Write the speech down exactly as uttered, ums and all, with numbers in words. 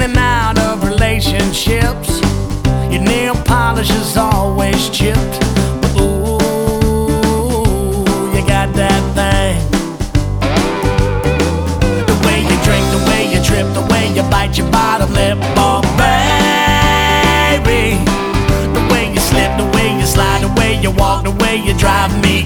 and out of relationships. Your nail polish is always chipped. But ooh, you got that thing. The way you drink, the way you trip, the way you bite your bottom lip, oh baby. The way you slip, the way you slide, the way you walk, the way you drive me